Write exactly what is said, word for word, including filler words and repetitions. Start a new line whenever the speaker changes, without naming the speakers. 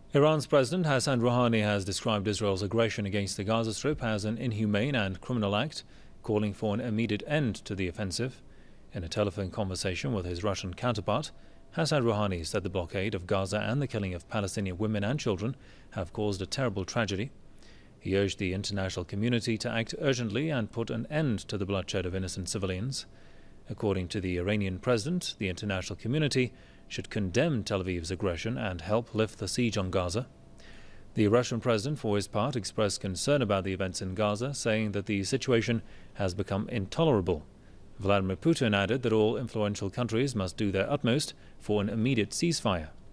Iran's President Hassan Rouhani has described Israel's aggression against the Gaza Strip as an inhumane and criminal act, calling for an immediate end to the offensive. In a telephone conversation with his Russian counterpart, Hassan Rouhani said the blockade of Gaza and the killing of Palestinian women and children have caused a terrible tragedy. He urged the international community to act urgently and put an end to the bloodshed of innocent civilians. According to the Iranian president, the international community should condemn Tel Aviv's aggression and help lift the siege on Gaza. The Russian president, for his part, expressed concern about the events in Gaza, saying that the situation has become intolerable. Vladimir Putin added that all influential countries must do their utmost for an immediate ceasefire.